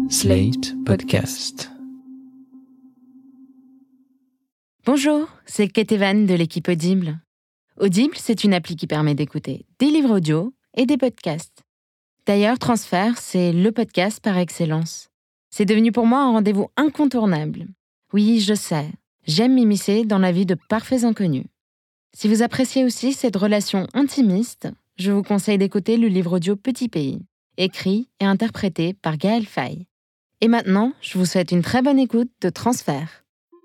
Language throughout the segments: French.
Slate Podcast. Bonjour, c'est Kate Evan de l'équipe Audible. Audible, c'est une appli qui permet d'écouter des livres audio et des podcasts. D'ailleurs, Transfert, c'est le podcast par excellence. C'est devenu pour moi un rendez-vous incontournable. Oui, je sais, j'aime m'immiscer dans la vie de parfaits inconnus. Si vous appréciez aussi cette relation intimiste, je vous conseille d'écouter le livre audio Petit Pays, écrit et interprété par Gaël Faye. Et maintenant, je vous souhaite une très bonne écoute de Transfert.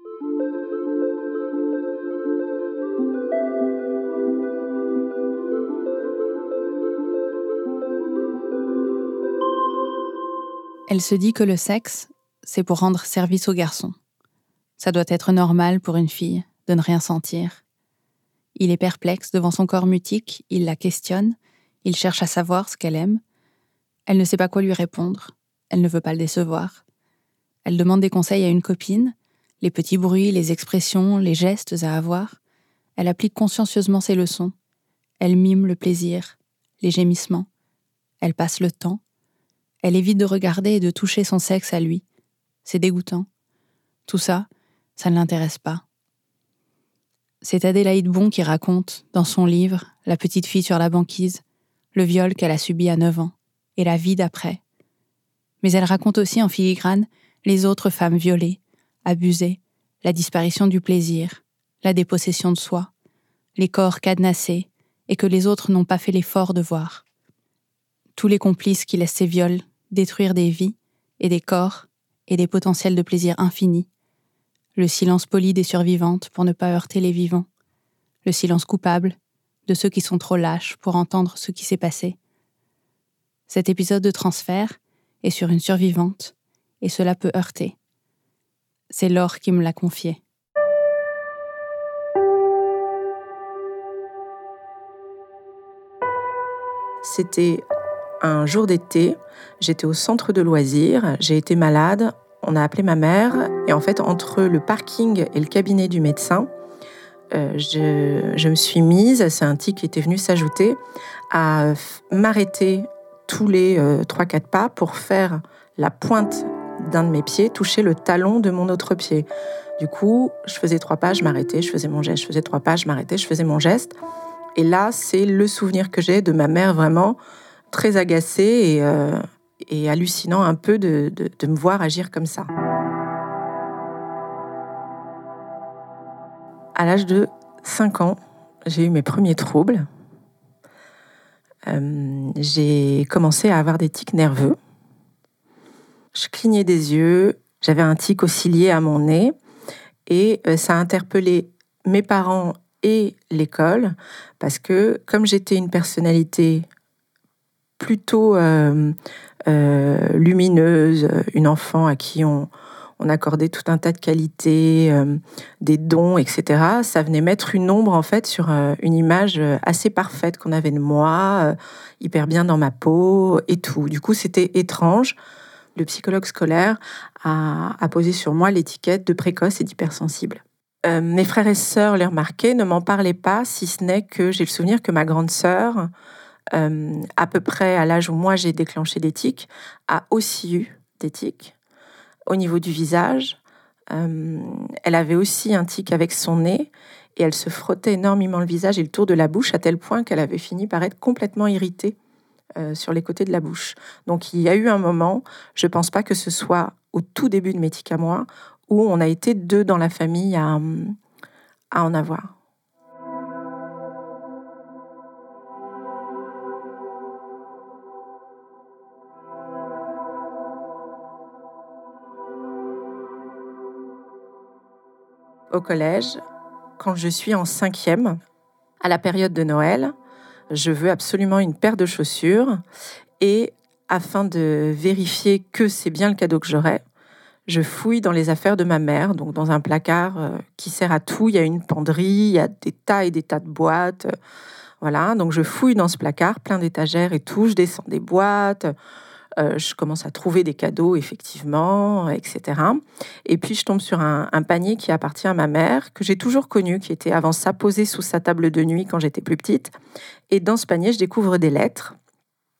Elle se dit que le sexe, c'est pour rendre service au garçon. Ça doit être normal pour une fille de ne rien sentir. Il est perplexe devant son corps mutique, il la questionne, il cherche à savoir ce qu'elle aime. Elle ne sait pas quoi lui répondre, elle ne veut pas le décevoir. Elle demande des conseils à une copine, les petits bruits, les expressions, les gestes à avoir. Elle applique consciencieusement ses leçons. Elle mime le plaisir, les gémissements. Elle passe le temps. Elle évite de regarder et de toucher son sexe à lui. C'est dégoûtant. Tout ça, ça ne l'intéresse pas. C'est Adélaïde Bon qui raconte, dans son livre, La petite fille sur la banquise, le viol qu'elle a subi à 9 ans, et la vie d'après. Mais elle raconte aussi en filigrane les autres femmes violées, abusées, la disparition du plaisir, la dépossession de soi, les corps cadenassés et que les autres n'ont pas fait l'effort de voir. Tous les complices qui laissent ces viols détruire des vies et des corps et des potentiels de plaisir infinis. Le silence poli des survivantes pour ne pas heurter les vivants. Le silence coupable de ceux qui sont trop lâches pour entendre ce qui s'est passé. Cet épisode de Transfert est sur une survivante et cela peut heurter. C'est Laure qui me l'a confié. C'était un jour d'été, j'étais au centre de loisirs, j'ai été malade, on a appelé ma mère et en fait entre le parking et le cabinet du médecin, je me suis mise, c'est un tic qui était venu s'ajouter, à m'arrêter tous les 3-4 pas pour faire la pointe d'un de mes pieds toucher le talon de mon autre pied. Du coup, je faisais 3 pas, je m'arrêtais, je faisais mon geste, je faisais 3 pas, je m'arrêtais, je faisais mon geste. Et là, c'est le souvenir que j'ai de ma mère vraiment très agacée et hallucinant un peu de me voir agir comme ça. À l'âge de 5 ans, j'ai eu mes premiers troubles. J'ai commencé à avoir des tics nerveux. Je clignais des yeux, j'avais un tic au cilié à mon nez et ça a interpellé mes parents et l'école parce que comme j'étais une personnalité plutôt lumineuse, une enfant à qui on accordait tout un tas de qualités, des dons, etc. Ça venait mettre une ombre en fait sur une image assez parfaite qu'on avait de moi, hyper bien dans ma peau et tout. Du coup, c'était étrange. Le psychologue scolaire a posé sur moi l'étiquette de précoce et d'hypersensible. Mes frères et sœurs les remarquaient, ne m'en parlaient pas, si ce n'est que j'ai le souvenir que ma grande sœur, à peu près à l'âge où moi j'ai déclenché des tics, a aussi eu des tics au niveau du visage. Elle avait aussi un tic avec son nez et elle se frottait énormément le visage et le tour de la bouche à tel point qu'elle avait fini par être complètement irritée sur les côtés de la bouche. Donc il y a eu un moment, je pense pas que ce soit au tout début de mes tics à moi, où on a été 2 dans la famille à en avoir. Au collège, quand je suis en 5e, à la période de Noël, je veux absolument une paire de chaussures et afin de vérifier que c'est bien le cadeau que j'aurai, je fouille dans les affaires de ma mère, donc dans un placard qui sert à tout. Il y a une penderie, il y a des tas et des tas de boîtes. Voilà, donc je fouille dans ce placard, plein d'étagères et tout. Je descends des boîtes, je commence à trouver des cadeaux, effectivement, etc. Et puis, je tombe sur un panier qui appartient à ma mère, que j'ai toujours connu, qui était avant ça posé sous sa table de nuit quand j'étais plus petite. Et dans ce panier, je découvre des lettres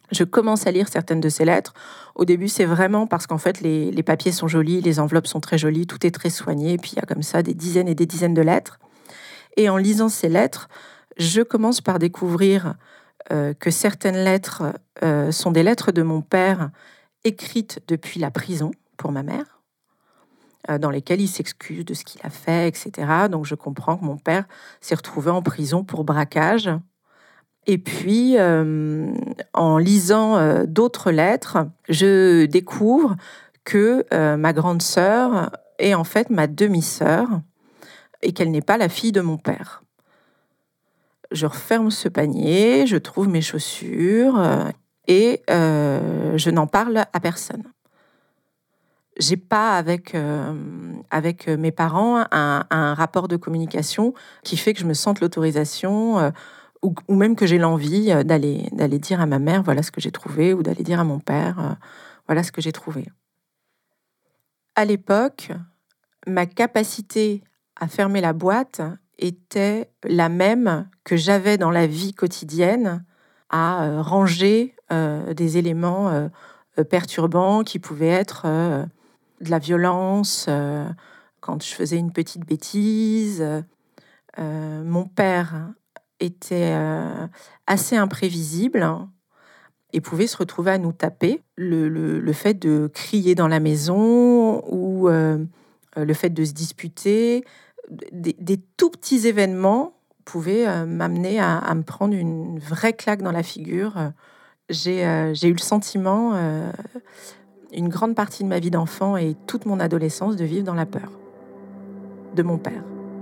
Je commence à lire certaines de ces lettres. Au début, c'est vraiment parce qu'en fait, les papiers sont jolis, les enveloppes sont très jolies, tout est très soigné. Et puis, il y a comme ça des dizaines et des dizaines de lettres. Et en lisant ces lettres, je commence par découvrir que certaines lettres sont des lettres de mon père écrites depuis la prison pour ma mère, dans lesquelles il s'excuse de ce qu'il a fait, etc. Donc, je comprends que mon père s'est retrouvé en prison pour braquage. Et puis, en lisant d'autres lettres, je découvre que ma grande sœur est en fait ma demi-sœur et qu'elle n'est pas la fille de mon père. Je referme ce panier, je trouve mes chaussures et je n'en parle à personne. J'ai pas avec mes parents un rapport de communication qui fait que je me sente l'autorisation ou même que j'ai l'envie d'aller dire à ma mère voilà ce que j'ai trouvé, ou d'aller dire à mon père voilà ce que j'ai trouvé. À l'époque, ma capacité à fermer la boîte était la même que j'avais dans la vie quotidienne à ranger des éléments perturbants qui pouvaient être de la violence quand je faisais une petite bêtise. Mon père était assez imprévisible et pouvait se retrouver à nous taper. Le fait de crier dans la maison ou le fait de se disputer, des tout petits événements pouvaient m'amener à me prendre une vraie claque dans la figure. J'ai eu le sentiment, une grande partie de ma vie d'enfant et toute mon adolescence, de vivre dans la peur de mon père.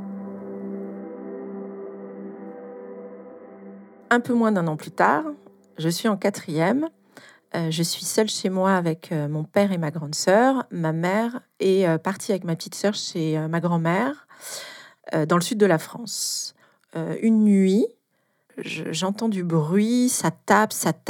Un peu moins d'un an plus tard, je suis en 4e. Je suis seule chez moi avec mon père et ma grande sœur. Ma mère est partie avec ma petite sœur chez ma grand-mère dans le sud de la France. Une nuit, j'entends du bruit, ça tape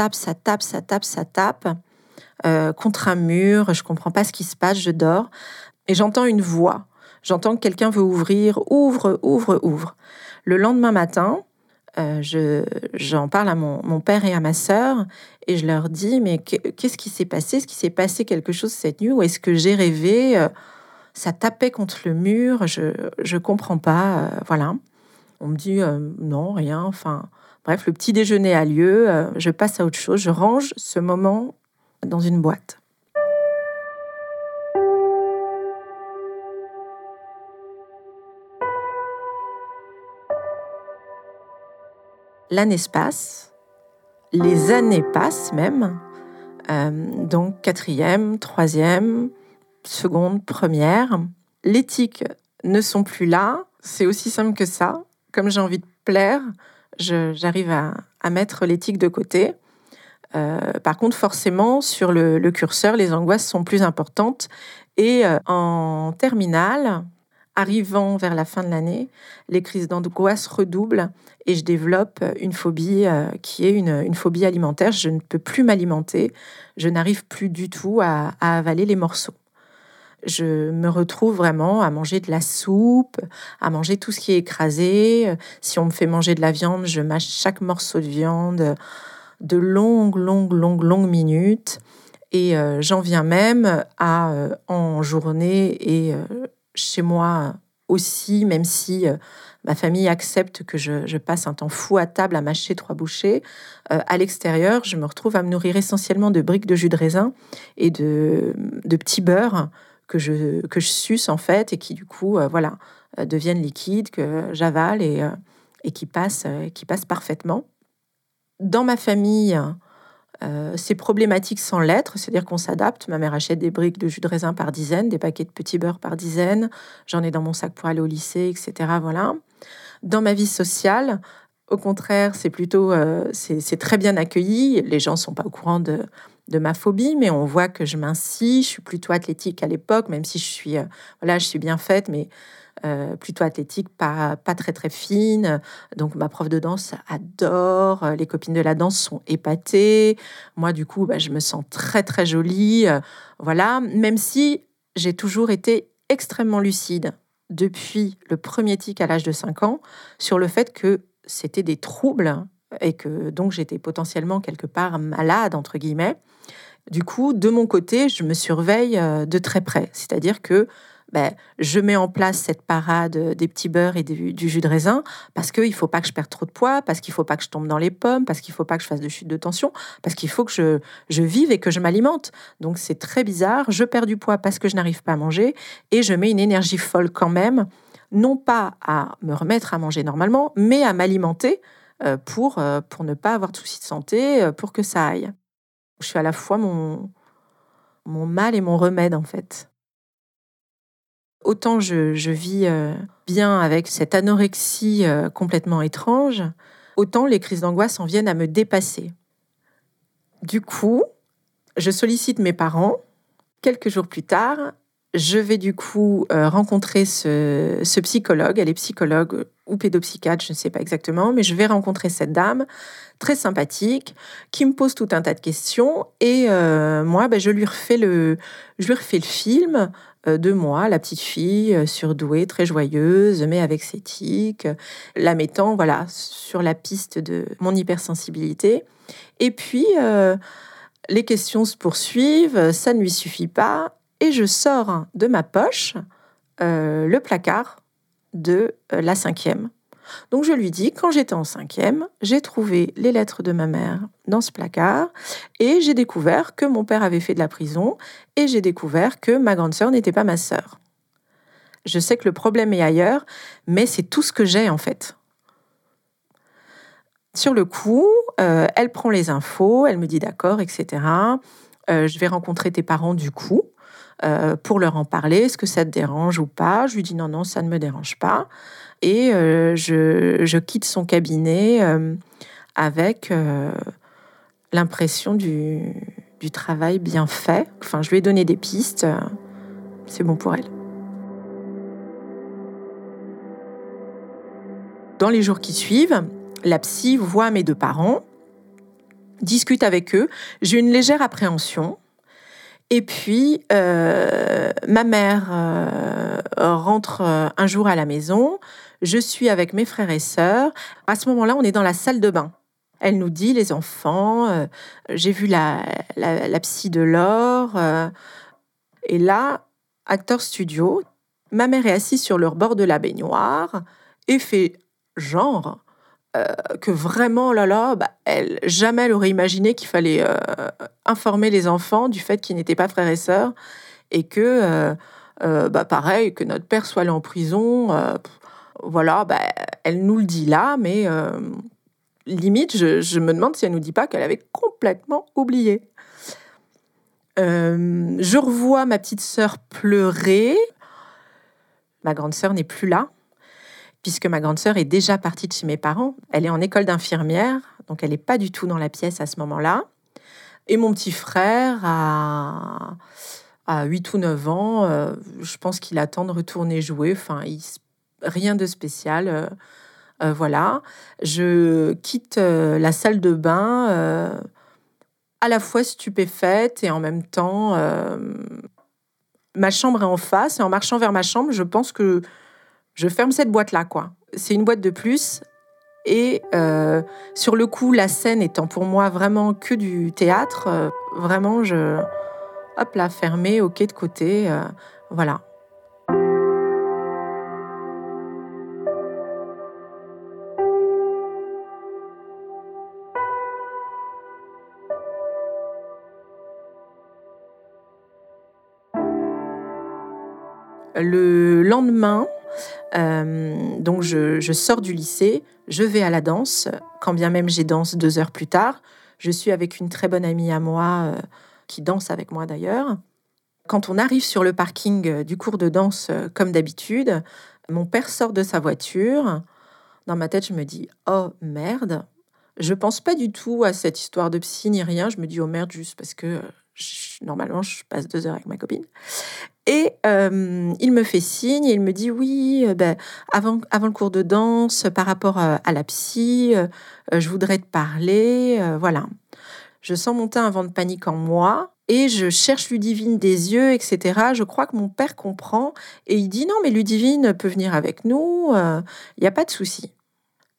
contre un mur. Je comprends pas ce qui se passe, je dors et j'entends une voix. J'entends que quelqu'un veut ouvrir, ouvre. Le lendemain matin, j'en parle à mon père et à ma sœur et je leur dis mais qu'est-ce qui s'est passé? Est-ce qu'il s'est passé quelque chose cette nuit ou est-ce que j'ai rêvé? Ça tapait contre le mur, je comprends pas, voilà. On me dit non, rien, enfin bref, le petit déjeuner a lieu, je passe à autre chose, je range ce moment dans une boîte. L'année se passe, les années passent même, donc 4e, 3e, seconde, première. Les tics ne sont plus là, c'est aussi simple que ça. Comme j'ai envie de plaire, j'arrive à mettre les tics de côté. Par contre, forcément, sur le curseur, les angoisses sont plus importantes. Et en terminale, arrivant vers la fin de l'année, les crises d'angoisse redoublent et je développe une phobie qui est une phobie alimentaire. Je ne peux plus m'alimenter, je n'arrive plus du tout à avaler les morceaux. Je me retrouve vraiment à manger de la soupe, à manger tout ce qui est écrasé. Si on me fait manger de la viande, je mâche chaque morceau de viande de longues minutes. Et j'en viens même à, en journée et chez moi aussi, même si ma famille accepte que je passe un temps fou à table à mâcher 3 bouchées, à l'extérieur, je me retrouve à me nourrir essentiellement de briques de jus de raisin et de petits beurres que je suce en fait et qui du coup deviennent liquides, que j'avale et qui passent parfaitement. Dans ma famille, c'est problématique sans l'être, c'est-à-dire qu'on s'adapte. Ma mère achète des briques de jus de raisin par dizaines, des paquets de petits beurres par dizaines. J'en ai dans mon sac pour aller au lycée, etc. Voilà. Dans ma vie sociale, au contraire, c'est plutôt c'est très bien accueilli. Les gens sont pas au courant de ma phobie, mais on voit que je mincis. Je suis plutôt athlétique à l'époque, même si je suis bien faite, mais plutôt athlétique, pas très très fine. Donc ma prof de danse adore, les copines de la danse sont épatées. Moi du coup, je me sens très très jolie. Voilà, même si j'ai toujours été extrêmement lucide depuis le premier tic à l'âge de 5 ans sur le fait que c'était des troubles et que donc j'étais potentiellement quelque part malade, entre guillemets. Du coup, de mon côté, je me surveille de très près. C'est-à-dire que je mets en place cette parade des petits beurres et du jus de raisin parce qu'il ne faut pas que je perde trop de poids, parce qu'il ne faut pas que je tombe dans les pommes, parce qu'il ne faut pas que je fasse de chute de tension, parce qu'il faut que je vive et que je m'alimente. Donc c'est très bizarre. Je perds du poids parce que je n'arrive pas à manger et je mets une énergie folle quand même, non pas à me remettre à manger normalement, mais à m'alimenter pour ne pas avoir de soucis de santé, pour que ça aille. Je suis à la fois mon mal et mon remède, en fait. Autant je vis bien avec cette anorexie complètement étrange, autant les crises d'angoisse en viennent à me dépasser. Du coup, je sollicite mes parents. Quelques jours plus tard, je vais du coup rencontrer ce psychologue. Elle est psychologue ou pédopsychiatre, je ne sais pas exactement, mais je vais rencontrer cette dame très sympathique qui me pose tout un tas de questions et moi, je lui refais le film de moi, la petite fille surdouée, très joyeuse, mais avec ses tics, la mettant sur la piste de mon hypersensibilité. Et puis, les questions se poursuivent, ça ne lui suffit pas, et je sors de ma poche le placard de la 5e. Donc je lui dis, quand j'étais en 5e, j'ai trouvé les lettres de ma mère dans ce placard et j'ai découvert que mon père avait fait de la prison et j'ai découvert que ma grande sœur n'était pas ma sœur. Je sais que le problème est ailleurs, mais c'est tout ce que j'ai en fait. Sur le coup, elle prend les infos, elle me dit d'accord, etc. Je vais rencontrer tes parents du coup pour leur en parler. Est-ce que ça te dérange ou pas ? Je lui dis non, ça ne me dérange pas. Et je quitte son cabinet avec l'impression du travail bien fait. Enfin, je lui ai donné des pistes. C'est bon pour elle. Dans les jours qui suivent, la psy voit mes 2 parents, discute avec eux. J'ai une légère appréhension. Et puis, ma mère rentre un jour à la maison. Je suis avec mes frères et sœurs. À ce moment-là, on est dans la salle de bain. Elle nous dit, les enfants, j'ai vu la psy de Laure. Et là, acteur studio, ma mère est assise sur le bord de la baignoire et fait genre que vraiment, jamais elle aurait imaginé qu'il fallait informer les enfants du fait qu'ils n'étaient pas frères et sœurs et que, pareil, que notre père soit allé en prison. Elle nous le dit là, mais limite, je me demande si elle nous dit pas qu'elle avait complètement oublié. Je revois ma petite sœur pleurer. Ma grande sœur n'est plus là, puisque ma grande sœur est déjà partie de chez mes parents. Elle est en école d'infirmière, donc elle n'est pas du tout dans la pièce à ce moment-là. Et mon petit frère a 8 ou 9 ans, je pense qu'il attend de retourner jouer. Enfin, rien de spécial. Voilà. Je quitte la salle de bain à la fois stupéfaite et en même temps... ma chambre est en face et en marchant vers ma chambre, je pense que je ferme cette boîte-là, quoi. C'est une boîte de plus. Et sur le coup, la scène étant pour moi vraiment que du théâtre, vraiment, fermé, ok, de côté, voilà. Le lendemain, donc je sors du lycée, je vais à la danse, quand bien même j'ai danse 2 heures plus tard. Je suis avec une très bonne amie à moi, qui danse avec moi d'ailleurs. Quand on arrive sur le parking du cours de danse, comme d'habitude, mon père sort de sa voiture. Dans ma tête, je me dis « Oh merde !» Je pense pas du tout à cette histoire de psy ni rien. Je me dis « Oh merde !» juste parce que normalement, je passe 2 heures avec ma copine. Et il me fait signe et il me dit « Oui, avant le cours de danse, par rapport à la psy, je voudrais te parler. » Voilà. Je sens monter un vent de panique en moi et je cherche Ludivine des yeux, etc. Je crois que mon père comprend et il dit « Non, mais Ludivine peut venir avec nous, il n'y a pas de souci. »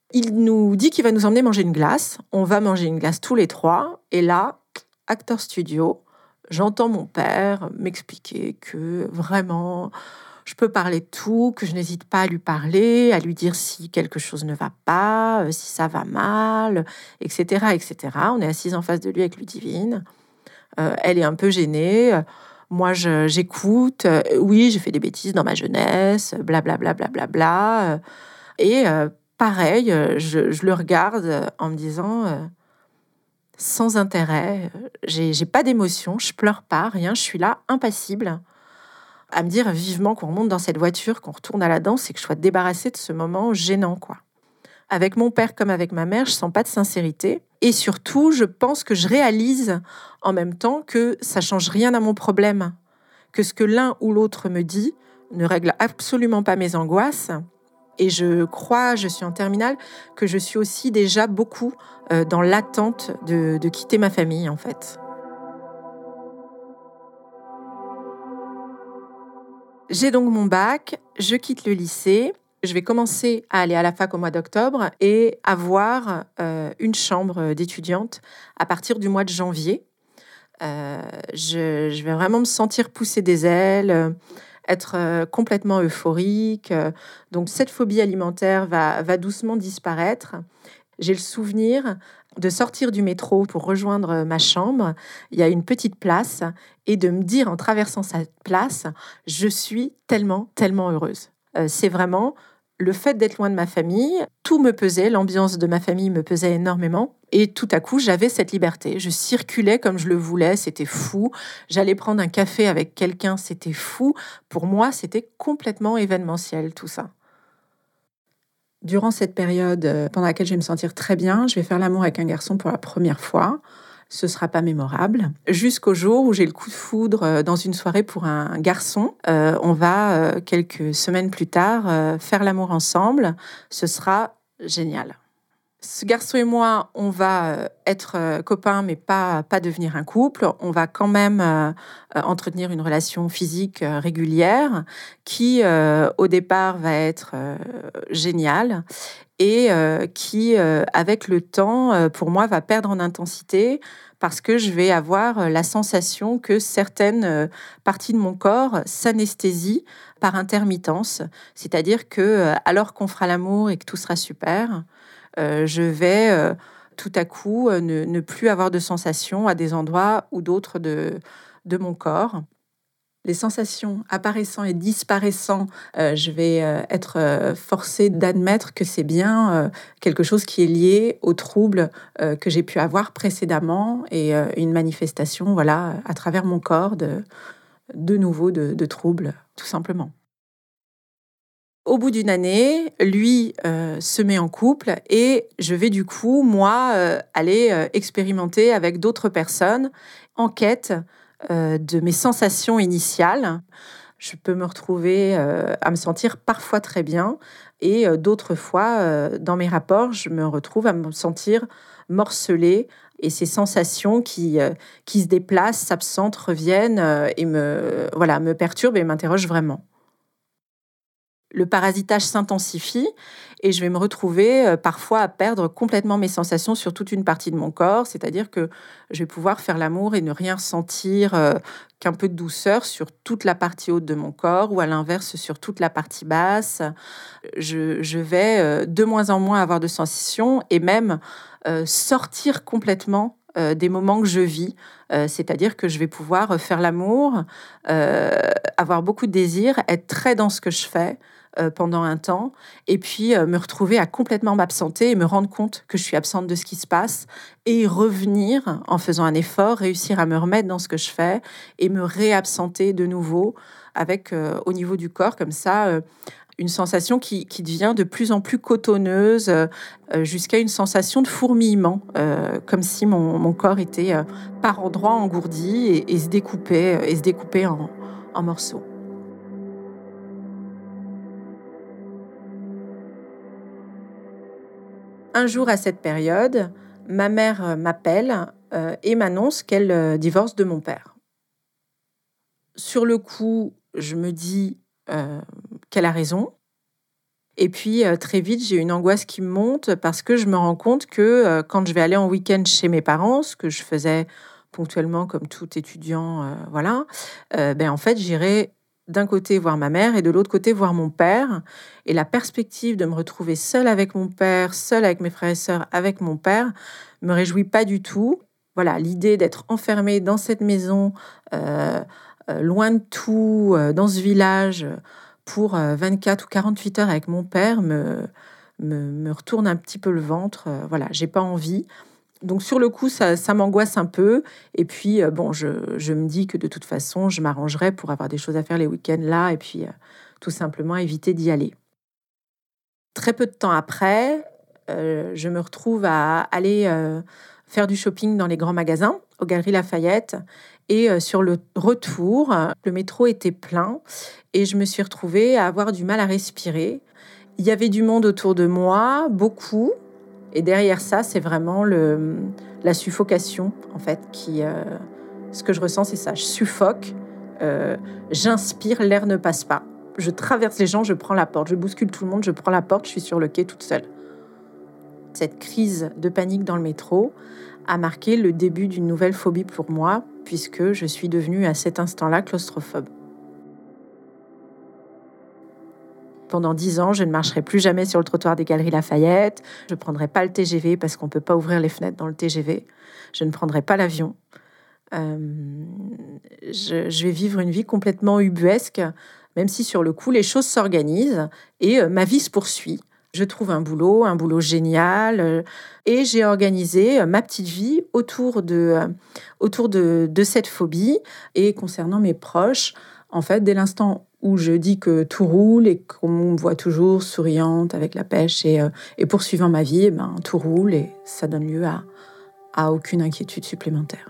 Il nous dit qu'il va nous emmener manger une glace. On va manger une glace tous les trois. Et là, acteur studio, j'entends mon père m'expliquer que vraiment, je peux parler de tout, que je n'hésite pas à lui parler, à lui dire si quelque chose ne va pas, si ça va mal, etc., etc. On est assis en face de lui avec Ludivine. Elle est un peu gênée. Moi, j'écoute. Oui, j'ai fait des bêtises dans ma jeunesse, blablabla. Bla, bla, bla, bla. Et pareil, je le regarde en me disant, sans intérêt, j'ai pas d'émotion, je pleure pas, rien, je suis là, impassible, à me dire vivement qu'on remonte dans cette voiture, qu'on retourne à la danse et que je sois débarrassée de ce moment gênant, quoi. Avec mon père comme avec ma mère, je sens pas de sincérité. Et surtout, je pense que je réalise en même temps que ça change rien à mon problème, que ce que l'un ou l'autre me dit ne règle absolument pas mes angoisses. Et je crois, je suis en terminale, que je suis aussi déjà beaucoup dans l'attente de quitter ma famille, en fait. J'ai donc mon bac, je quitte le lycée. Je vais commencer à aller à la fac au mois d'octobre et avoir une chambre d'étudiante à partir du mois de janvier. Je vais vraiment me sentir pousser des ailes, être complètement euphorique. Donc cette phobie alimentaire va doucement disparaître. J'ai le souvenir de sortir du métro pour rejoindre ma chambre. Il y a une petite place et de me dire en traversant cette place, je suis tellement, tellement heureuse. C'est vraiment le fait d'être loin de ma famille. Tout me pesait, l'ambiance de ma famille me pesait énormément. Et tout à coup, j'avais cette liberté. Je circulais comme je le voulais, c'était fou. J'allais prendre un café avec quelqu'un, c'était fou. Pour moi, c'était complètement événementiel, tout ça. Durant cette période pendant laquelle je vais me sentir très bien, je vais faire l'amour avec un garçon pour la première fois. Ce ne sera pas mémorable. Jusqu'au jour où j'ai le coup de foudre dans une soirée pour un garçon. On va, quelques semaines plus tard, faire l'amour ensemble. Ce sera génial. Ce garçon et moi, on va être copains, mais pas devenir un couple. On va quand même entretenir une relation physique régulière qui, au départ, va être géniale et qui, avec le temps, pour moi, va perdre en intensité parce que je vais avoir la sensation que certaines parties de mon corps s'anesthésient par intermittence. C'est-à-dire que, alors qu'on fera l'amour et que tout sera super, je vais tout à coup ne plus avoir de sensations à des endroits ou d'autres de mon corps. Les sensations apparaissant et disparaissant, je vais être forcée d'admettre que c'est bien quelque chose qui est lié aux troubles que j'ai pu avoir précédemment et une manifestation, voilà, à travers mon corps de nouveau de troubles, tout simplement. Au bout d'une année, lui se met en couple et je vais du coup, moi, aller expérimenter avec d'autres personnes en quête de mes sensations initiales. Je peux me retrouver à me sentir parfois très bien et d'autres fois, dans mes rapports, je me retrouve à me sentir morcelée et ces sensations qui se déplacent, s'absentent, reviennent et me perturbent et m'interrogent vraiment. Le parasitage s'intensifie et je vais me retrouver parfois à perdre complètement mes sensations sur toute une partie de mon corps, c'est-à-dire que je vais pouvoir faire l'amour et ne rien ressentir qu'un peu de douceur sur toute la partie haute de mon corps ou à l'inverse sur toute la partie basse. Je vais de moins en moins avoir de sensations et même sortir complètement des moments que je vis, c'est-à-dire que je vais pouvoir faire l'amour, avoir beaucoup de désir, être très dans ce que je fais, pendant un temps, et puis me retrouver à complètement m'absenter et me rendre compte que je suis absente de ce qui se passe, et revenir en faisant un effort, réussir à me remettre dans ce que je fais, et me réabsenter de nouveau, avec au niveau du corps, comme ça, une sensation qui devient de plus en plus cotonneuse, jusqu'à une sensation de fourmillement, comme si mon corps était par endroits engourdi et se découpait en morceaux. Un jour à cette période, ma mère m'appelle et m'annonce qu'elle divorce de mon père. Sur le coup, je me dis qu'elle a raison. Et puis, très vite, j'ai une angoisse qui me monte parce que je me rends compte que quand je vais aller en week-end chez mes parents, ce que je faisais ponctuellement comme tout étudiant, en fait, j'irai d'un côté voir ma mère et de l'autre côté voir mon père. Et la perspective de me retrouver seule avec mon père, seule avec mes frères et sœurs, avec mon père, me réjouit pas du tout. Voilà, l'idée d'être enfermée dans cette maison, loin de tout, dans ce village, pour 24 ou 48 heures avec mon père, me retourne un petit peu le ventre. Voilà, j'ai pas envie. Donc sur le coup, ça m'angoisse un peu. Et puis, je me dis que de toute façon, je m'arrangerai pour avoir des choses à faire les week-ends là, et puis tout simplement éviter d'y aller. Très peu de temps après, je me retrouve à aller faire du shopping dans les grands magasins, aux Galeries Lafayette. Et sur le retour, le métro était plein et je me suis retrouvée à avoir du mal à respirer. Il y avait du monde autour de moi, beaucoup. Et derrière ça, c'est vraiment la suffocation, en fait, ce que je ressens, c'est ça. Je suffoque, j'inspire, l'air ne passe pas. Je traverse les gens, je prends la porte. Je bouscule tout le monde, je prends la porte, je suis sur le quai toute seule. Cette crise de panique dans le métro a marqué le début d'une nouvelle phobie pour moi, puisque je suis devenue à cet instant-là claustrophobe. Pendant 10 ans, je ne marcherai plus jamais sur le trottoir des Galeries Lafayette. Je ne prendrai pas le TGV parce qu'on ne peut pas ouvrir les fenêtres dans le TGV. Je ne prendrai pas l'avion. Je vais vivre une vie complètement ubuesque, même si sur le coup, les choses s'organisent et ma vie se poursuit. Je trouve un boulot génial, et j'ai organisé ma petite vie autour de cette phobie. Et concernant mes proches, en fait, dès l'instant où je dis que tout roule et qu'on me voit toujours souriante avec la pêche et poursuivant ma vie, tout roule et ça donne lieu à aucune inquiétude supplémentaire.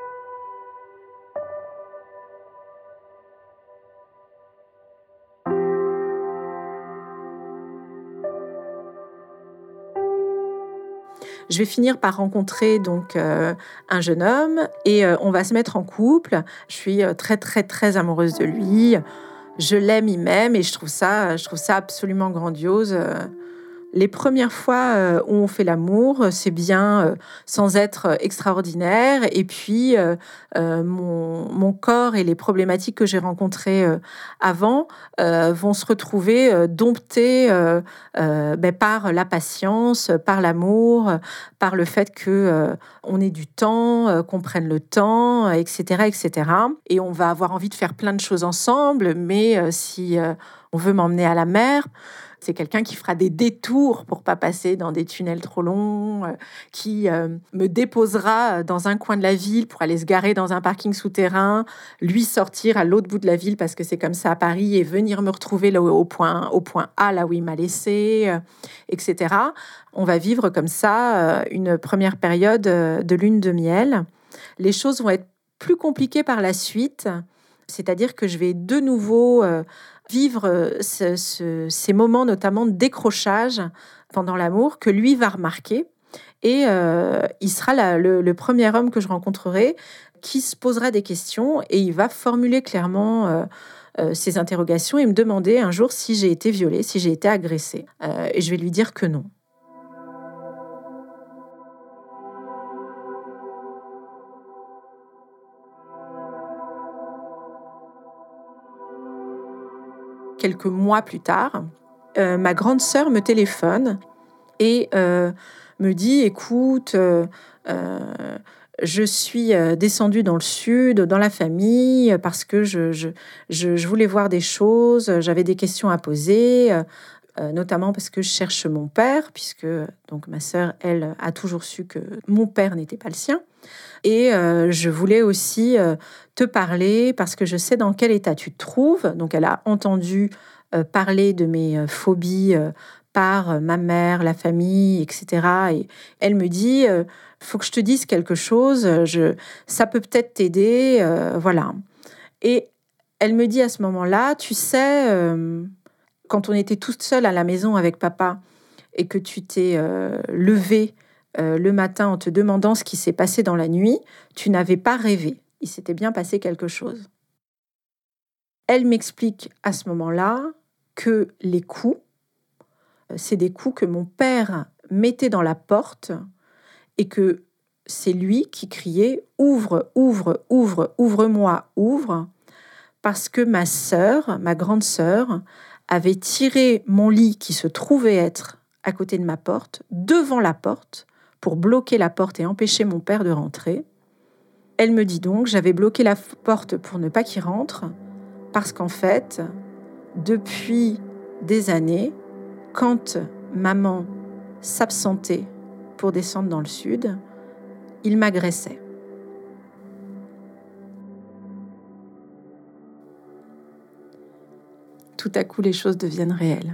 Je vais finir par rencontrer donc un jeune homme et on va se mettre en couple. Je suis très très très amoureuse de lui. Je l'aime, il m'aime et je trouve ça absolument grandiose. Les premières fois où on fait l'amour, c'est bien sans être extraordinaire. Et puis, mon corps et les problématiques que j'ai rencontrées avant vont se retrouver domptés par la patience, par l'amour, par le fait que on ait du temps, qu'on prenne le temps, etc., etc. Et on va avoir envie de faire plein de choses ensemble, mais si on veut m'emmener à la mer, c'est quelqu'un qui fera des détours pour pas passer dans des tunnels trop longs, qui me déposera dans un coin de la ville pour aller se garer dans un parking souterrain, lui sortir à l'autre bout de la ville parce que c'est comme ça à Paris et venir me retrouver là, au point A, là où il m'a laissé, etc. On va vivre comme ça une première période de lune de miel. Les choses vont être plus compliquées par la suite, c'est-à-dire que je vais de nouveau vivre ces moments notamment de décrochage pendant l'amour que lui va remarquer. Et il sera le premier homme que je rencontrerai qui se posera des questions et il va formuler clairement ses interrogations et me demander un jour si j'ai été violée, si j'ai été agressée. Et je vais lui dire que non. Quelques mois plus tard, ma grande sœur me téléphone et me dit « Écoute, je suis descendue dans le sud, dans la famille, parce que je voulais voir des choses, j'avais des questions à poser, notamment parce que je cherche mon père, puisque donc ma sœur, elle, a toujours su que mon père n'était pas le sien. Et je voulais aussi te parler parce que je sais dans quel état tu te trouves. » Donc, elle a entendu parler de mes phobies par ma mère, la famille, etc. Et elle me dit faut que je te dise quelque chose, ça peut peut-être t'aider, voilà. Et elle me dit à ce moment-là, tu sais, quand on était toute seule à la maison avec papa et que tu t'es levée le matin en te demandant ce qui s'est passé dans la nuit, tu n'avais pas rêvé. Il s'était bien passé quelque chose. Elle m'explique à ce moment-là que les coups c'est des coups que mon père mettait dans la porte et que c'est lui qui criait « Ouvre, ouvre, ouvre, ouvre-moi, ouvre !» parce que ma sœur, ma grande sœur, avait tiré mon lit qui se trouvait être à côté de ma porte, devant la porte, pour bloquer la porte et empêcher mon père de rentrer. Elle me dit donc, j'avais bloqué la porte pour ne pas qu'il rentre, parce qu'en fait, depuis des années, quand maman s'absentait pour descendre dans le sud, il m'agressait. Tout à coup, les choses deviennent réelles.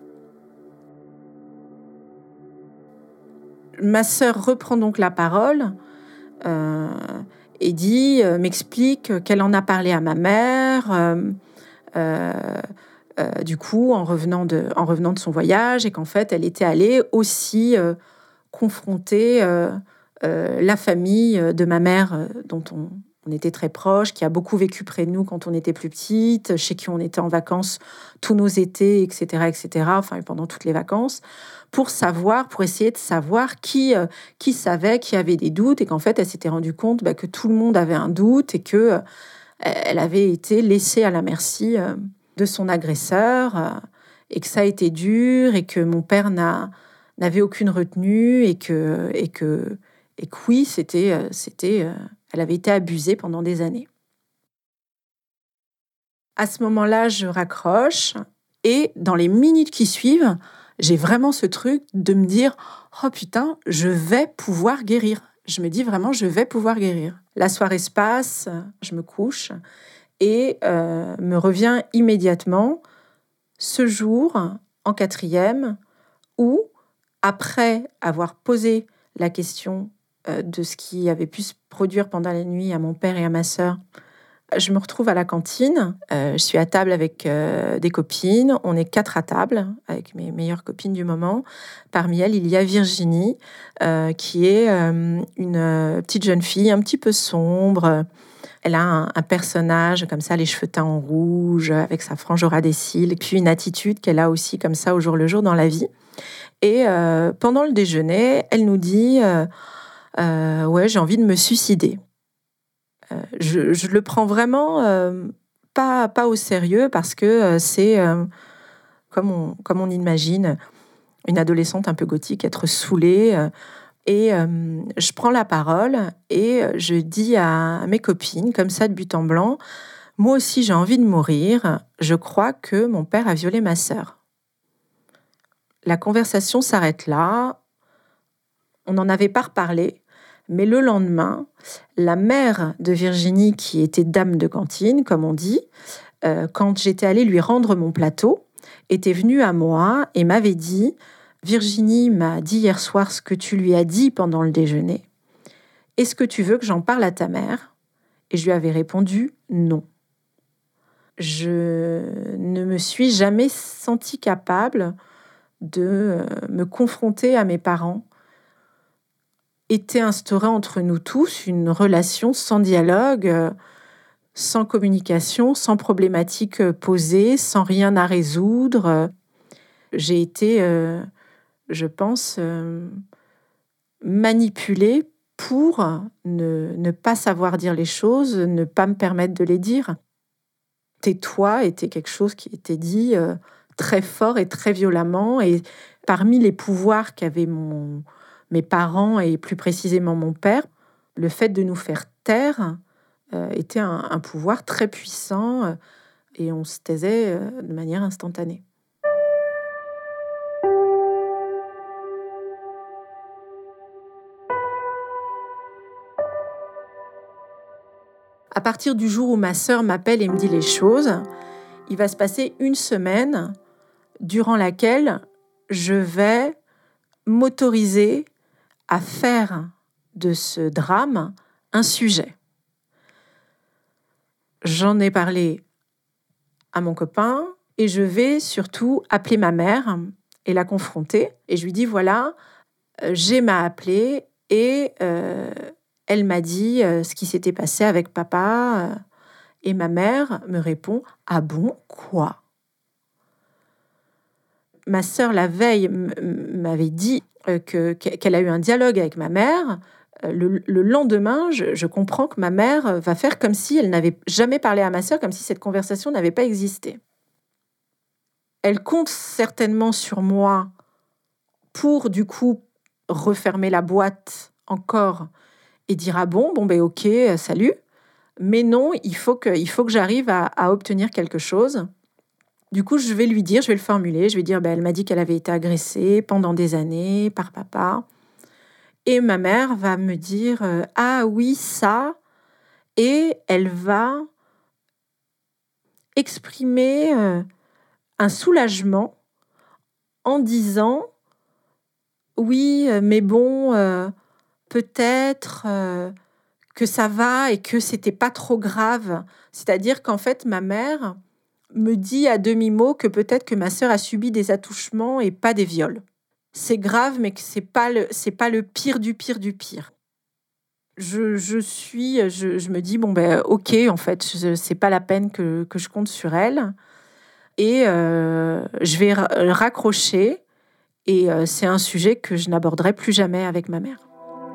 Ma sœur reprend donc la parole et m'explique qu'elle en a parlé à ma mère, du coup, en revenant de son voyage, et qu'en fait, elle était allée aussi confronter la famille de ma mère, dont on était très proches, qui a beaucoup vécu près de nous quand on était plus petite, chez qui on était en vacances tous nos étés, etc., enfin, pendant toutes les vacances, pour essayer de savoir qui savait, qui avait des doutes, et qu'en fait, elle s'était rendue compte que tout le monde avait un doute et que elle avait été laissée à la merci de son agresseur, et que ça a été dur, et que mon père n'avait aucune retenue, et que oui, elle avait été abusée pendant des années. À ce moment-là, je raccroche, et dans les minutes qui suivent, j'ai vraiment ce truc de me dire « Oh putain, je vais pouvoir guérir ». Je me dis vraiment « Je vais pouvoir guérir ». La soirée se passe, je me couche, et me revient immédiatement ce jour, en 4e, où, après avoir posé la question de ce qui avait pu se produire pendant la nuit à mon père et à ma sœur, je me retrouve à la cantine. Je suis à table avec des copines. On est 4 à table, avec mes meilleures copines du moment. Parmi elles, il y a Virginie, qui est une petite jeune fille un petit peu sombre. Elle a un personnage comme ça, les cheveux teints en rouge, avec sa frange au ras des cils, puis une attitude qu'elle a aussi comme ça au jour le jour dans la vie. Et pendant le déjeuner, elle nous dit ouais, j'ai envie de me suicider. Je le prends vraiment pas au sérieux, parce que c'est comme on imagine une adolescente un peu gothique être saoulée. Et je prends la parole et je dis à mes copines, comme ça de but en blanc, moi aussi j'ai envie de mourir, je crois que mon père a violé ma sœur. La conversation s'arrête là, on n'en avait pas reparlé. Mais le lendemain, la mère de Virginie, qui était dame de cantine, comme on dit, quand j'étais allée lui rendre mon plateau, était venue à moi et m'avait dit « Virginie m'a dit hier soir ce que tu lui as dit pendant le déjeuner. Est-ce que tu veux que j'en parle à ta mère ?» Et je lui avais répondu « Non ». Je ne me suis jamais sentie capable de me confronter à mes parents. Était instaurée entre nous tous une relation sans dialogue, sans communication, sans problématique posée, sans rien à résoudre. J'ai été, je pense, manipulée pour ne pas savoir dire les choses, ne pas me permettre de les dire. Tais-toi était quelque chose qui était dit très fort et très violemment, et parmi les pouvoirs qu'avaient mes parents et plus précisément mon père, le fait de nous faire taire était un pouvoir très puissant, et on se taisait de manière instantanée. À partir du jour où ma sœur m'appelle et me dit les choses, il va se passer 1 semaine durant laquelle je vais m'autoriser à faire de ce drame un sujet. J'en ai parlé à mon copain et je vais surtout appeler ma mère et la confronter. Et je lui dis, voilà, Gemma a appelé et elle m'a dit ce qui s'était passé avec papa. Et ma mère me répond, ah bon, quoi ? ma sœur, la veille, m'avait dit qu'elle a eu un dialogue avec ma mère. Le lendemain, je comprends que ma mère va faire comme si elle n'avait jamais parlé à ma sœur, comme si cette conversation n'avait pas existé. Elle compte certainement sur moi pour, du coup, refermer la boîte encore et dire « Ah bon, ok, salut ». Mais non, il faut que j'arrive à obtenir quelque chose. Du coup, je vais lui dire, je vais le formuler, je vais dire elle m'a dit qu'elle avait été agressée pendant des années par papa. Et ma mère va me dire ah oui, ça. Et elle va exprimer un soulagement en disant oui, mais bon, peut-être que ça va et que c'était pas trop grave. C'est-à-dire qu'en fait, ma mère me dit à demi-mot que peut-être que ma sœur a subi des attouchements et pas des viols. C'est grave, mais que c'est pas le pire du pire du pire. Je me dis ok, en fait, c'est pas la peine que je compte sur elle et je vais raccrocher et c'est un sujet que je n'aborderai plus jamais avec ma mère.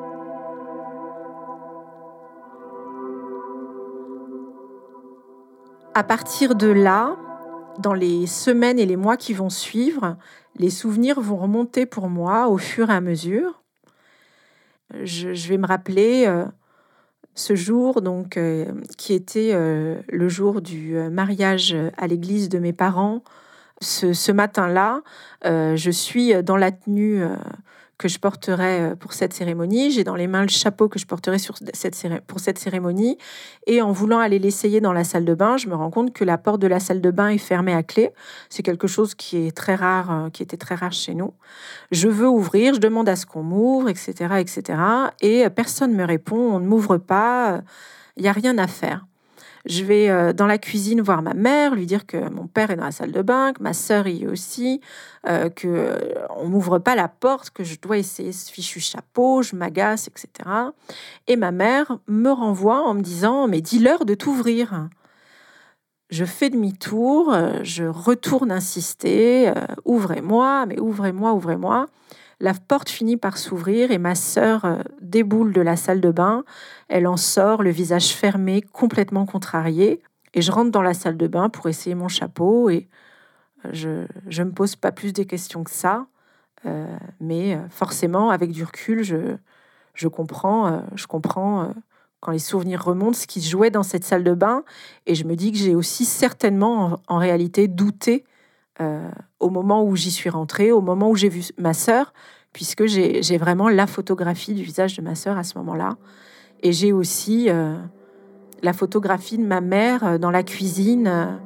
À partir de là, dans les semaines et les mois qui vont suivre, les souvenirs vont remonter pour moi au fur et à mesure. Je vais me rappeler ce jour donc, qui était le jour du mariage à l'église de mes parents. Ce matin-là, je suis dans la tenue que je porterai pour cette cérémonie. J'ai dans les mains le chapeau que je porterai pour cette cérémonie. Et en voulant aller l'essayer dans la salle de bain, je me rends compte que la porte de la salle de bain est fermée à clé. C'est quelque chose qui est très rare, qui était très rare chez nous. Je veux ouvrir, je demande à ce qu'on m'ouvre, etc., etc. Et personne ne me répond, on ne m'ouvre pas, il n'y a rien à faire. Je vais dans la cuisine voir ma mère, lui dire que mon père est dans la salle de bain, que ma sœur y est aussi, qu'on ne m'ouvre pas la porte, que je dois essayer ce fichu chapeau, je m'agace, etc. Et ma mère me renvoie en me disant « Mais dis-leur de t'ouvrir ». Je fais demi-tour, je retourne insister « Ouvrez-moi, mais ouvrez-moi, ouvrez-moi ». La porte finit par s'ouvrir et ma sœur déboule de la salle de bain. Elle en sort, le visage fermé, complètement contrarié. Et je rentre dans la salle de bain pour essayer mon chapeau et je ne me pose pas plus de questions que ça. Mais forcément, avec du recul, je comprends quand les souvenirs remontent ce qui se jouait dans cette salle de bain. Et je me dis que j'ai aussi certainement, en réalité, douté au moment où j'y suis rentrée, au moment où j'ai vu ma sœur, puisque j'ai vraiment la photographie du visage de ma sœur à ce moment-là. Et j'ai aussi la photographie de ma mère dans la cuisine,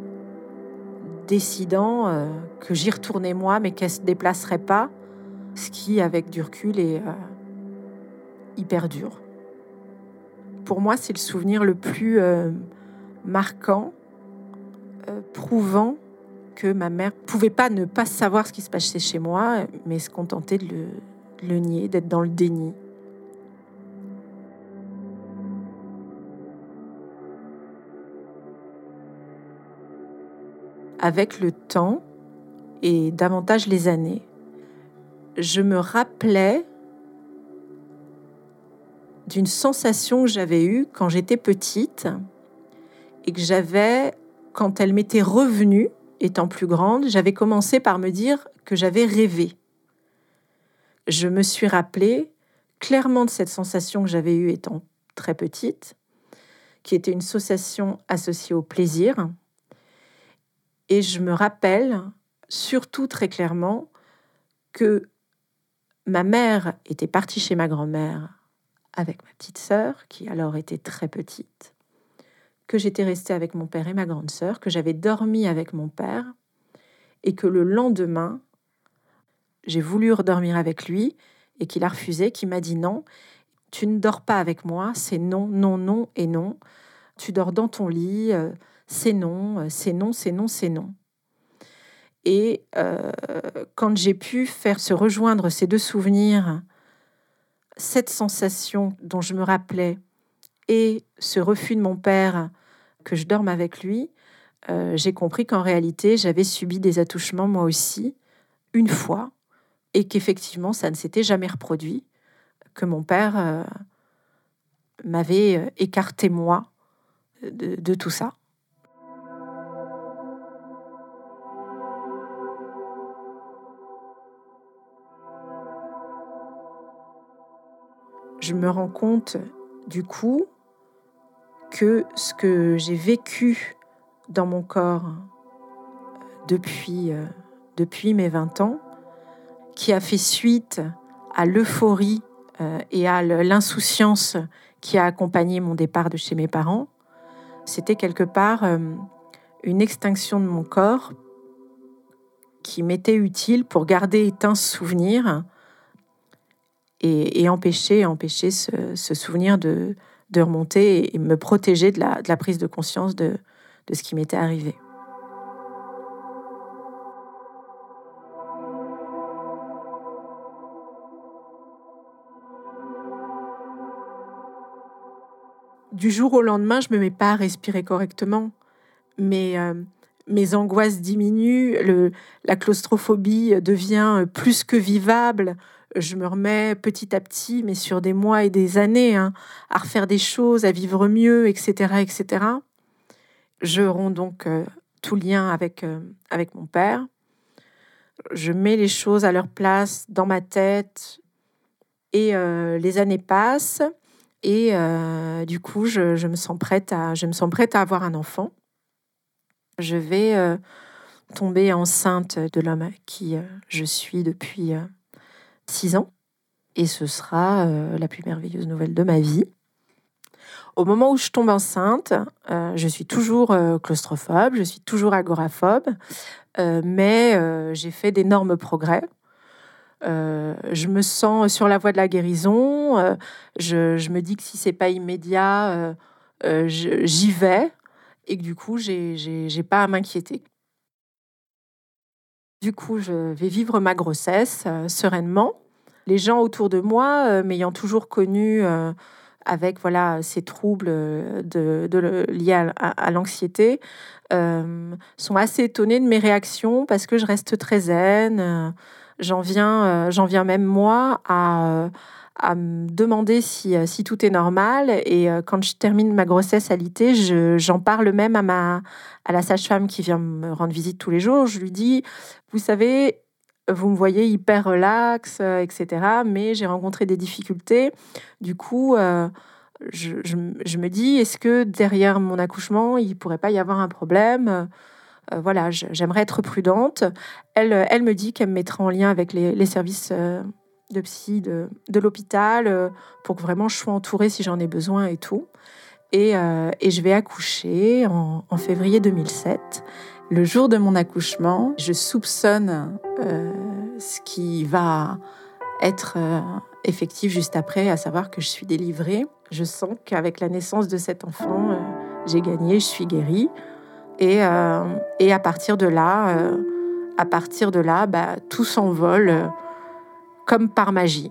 décidant que j'y retournais moi, mais qu'elle ne se déplacerait pas, ce qui, avec du recul, est hyper dur. Pour moi, c'est le souvenir le plus marquant, prouvant que ma mère pouvait pas ne pas savoir ce qui se passait chez moi, mais se contenter de le nier, d'être dans le déni. Avec le temps et davantage les années, je me rappelais d'une sensation que j'avais eue quand j'étais petite et que j'avais, quand elle m'était revenue, étant plus grande, j'avais commencé par me dire que j'avais rêvé. Je me suis rappelée clairement de cette sensation que j'avais eue étant très petite, qui était une sensation associée au plaisir. Et je me rappelle surtout très clairement que ma mère était partie chez ma grand-mère avec ma petite sœur, qui alors était très petite, que j'étais restée avec mon père et ma grande sœur, que j'avais dormi avec mon père, et que le lendemain, j'ai voulu redormir avec lui, et qu'il a refusé, qu'il m'a dit non, tu ne dors pas avec moi, c'est non, non, non et non. Tu dors dans ton lit, c'est non, c'est non, c'est non, c'est non. Et quand j'ai pu faire se rejoindre ces deux souvenirs, cette sensation dont je me rappelais et ce refus de mon père que je dorme avec lui, j'ai compris qu'en réalité, j'avais subi des attouchements moi aussi, une fois et qu'effectivement, ça ne s'était jamais reproduit, que mon père m'avait écarté, moi, de tout ça. Je me rends compte, du coup, que ce que j'ai vécu dans mon corps depuis mes 20 ans, qui a fait suite à l'euphorie et à l'insouciance qui a accompagné mon départ de chez mes parents, c'était quelque part une extinction de mon corps qui m'était utile pour garder éteint ce souvenir et empêcher ce souvenir de remonter et me protéger de la prise de conscience de ce qui m'était arrivé. Du jour au lendemain, je me mets pas à respirer correctement. Mes angoisses diminuent, la claustrophobie devient plus que vivable. Je me remets petit à petit, mais sur des mois et des années, à refaire des choses, à vivre mieux, etc., etc. Je romps donc tout lien avec mon père. Je mets les choses à leur place dans ma tête et les années passent. Et du coup, je me sens prête à avoir un enfant. Je vais tomber enceinte de l'homme à qui je suis depuis 6 ans. Et ce sera la plus merveilleuse nouvelle de ma vie. Au moment où je tombe enceinte, je suis toujours claustrophobe, je suis toujours agoraphobe, mais j'ai fait d'énormes progrès. Je me sens sur la voie de la guérison. Je me dis que si c'est pas immédiat, j'y vais et que du coup, j'ai pas à m'inquiéter. Du coup, je vais vivre ma grossesse sereinement. Les gens autour de moi, m'ayant toujours connue avec ces troubles liés à l'anxiété, sont assez étonnés de mes réactions parce que je reste très zen. J'en viens même moi à me demander si tout est normal. Et quand je termine ma grossesse alitée, j'en parle même à la sage-femme qui vient me rendre visite tous les jours. Je lui dis, vous savez, vous me voyez hyper relax, etc. Mais j'ai rencontré des difficultés. Du coup, je me dis, est-ce que derrière mon accouchement, il ne pourrait pas y avoir un problème ? J'aimerais être prudente. Elle me dit qu'elle me mettra en lien avec les services de psy de l'hôpital pour que vraiment je sois entourée si j'en ai besoin et tout. Et je vais accoucher en février 2007. Le jour de mon accouchement, je soupçonne ce qui va être effectif juste après, à savoir que je suis délivrée. Je sens qu'avec la naissance de cet enfant, j'ai gagné, je suis guérie. Et à partir de là, tout s'envole comme par magie.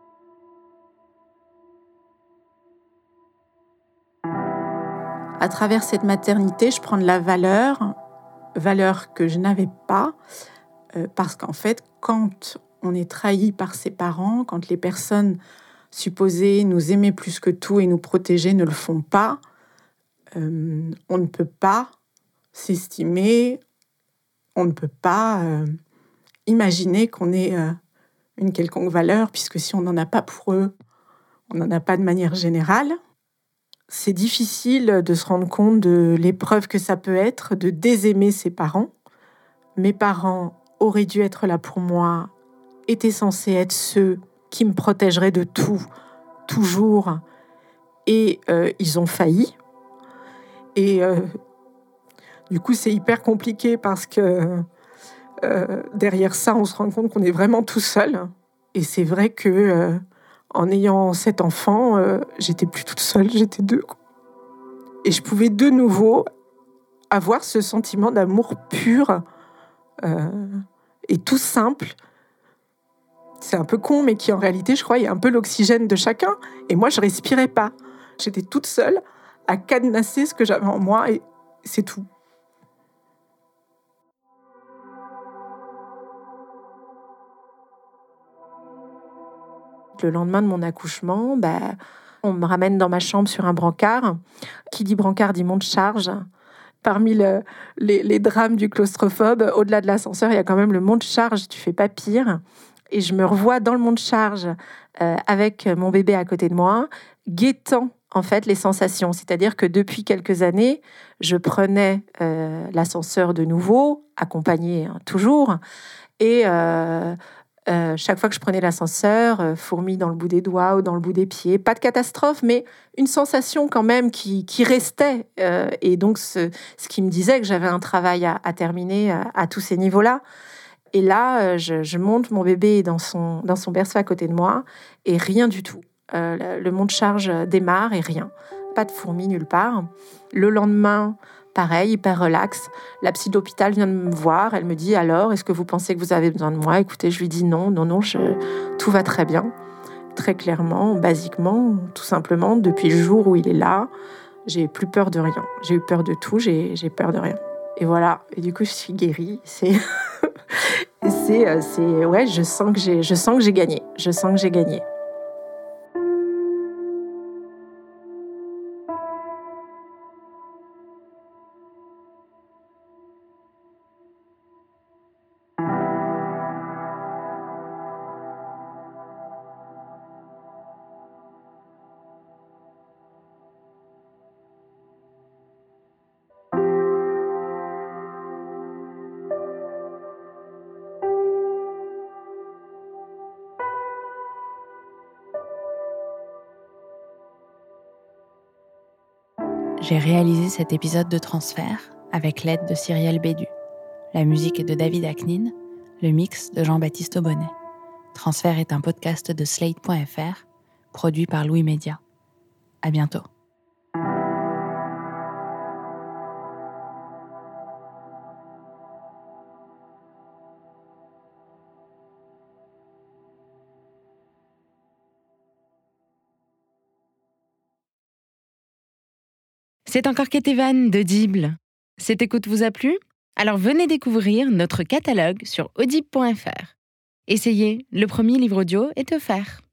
À travers cette maternité, je prends de la valeur que je n'avais pas, parce qu'en fait, quand on est trahi par ses parents, quand les personnes supposées nous aimer plus que tout et nous protéger ne le font pas, on ne peut pas s'estimer, on ne peut pas imaginer qu'on ait une quelconque valeur, puisque si on n'en a pas pour eux, on n'en a pas de manière générale. C'est difficile de se rendre compte de l'épreuve que ça peut être de désaimer ses parents. Mes parents auraient dû être là pour moi, étaient censés être ceux qui me protégeraient de tout, toujours, et ils ont failli. Et du coup, c'est hyper compliqué parce que derrière ça, on se rend compte qu'on est vraiment tout seul. Et c'est vrai que en ayant cet enfant, j'étais plus toute seule, j'étais deux. Et je pouvais de nouveau avoir ce sentiment d'amour pur et tout simple. C'est un peu con, mais qui en réalité, je crois, est un peu l'oxygène de chacun. Et moi, je respirais pas. J'étais toute seule à cadenasser ce que j'avais en moi et c'est tout. le lendemain de mon accouchement, on me ramène dans ma chambre sur un brancard. Qui dit brancard dit monte-charge. Parmi les drames du claustrophobe, au-delà de l'ascenseur, il y a quand même le monte-charge, tu fais pas pire. Et je me revois dans le monte-charge avec mon bébé à côté de moi, guettant en fait les sensations. C'est-à-dire que depuis quelques années, je prenais l'ascenseur de nouveau, accompagné toujours, et chaque fois que je prenais l'ascenseur, fourmis dans le bout des doigts ou dans le bout des pieds, pas de catastrophe, mais une sensation quand même qui restait. Et donc, ce qui me disait que j'avais un travail à terminer à tous ces niveaux-là. Et là, je monte mon bébé dans son berceau à côté de moi, et rien du tout. Le monte-charge démarre et rien. Pas de fourmis nulle part. Le lendemain, pareil, hyper relax. La psy de l'hôpital vient de me voir. Elle me dit, alors, est-ce que vous pensez que vous avez besoin de moi? Écoutez, je lui dis non, tout va très bien. Très clairement, basiquement, tout simplement, depuis le jour où il est là, j'ai plus peur de rien. J'ai eu peur de tout, j'ai peur de rien. Et voilà. Et du coup, je suis guérie. Ouais, je sens que j'ai gagné. Je sens que j'ai gagné. J'ai réalisé cet épisode de Transfert avec l'aide de Cyrielle Bédu. La musique est de David Aknin, le mix de Jean-Baptiste Aubonnet. Transfert est un podcast de Slate.fr, produit par Louis Média. À bientôt. C'est encore Ketevan d'Audible. Cette écoute vous a plu? Alors venez découvrir notre catalogue sur audible.fr. Essayez, le premier livre audio est offert.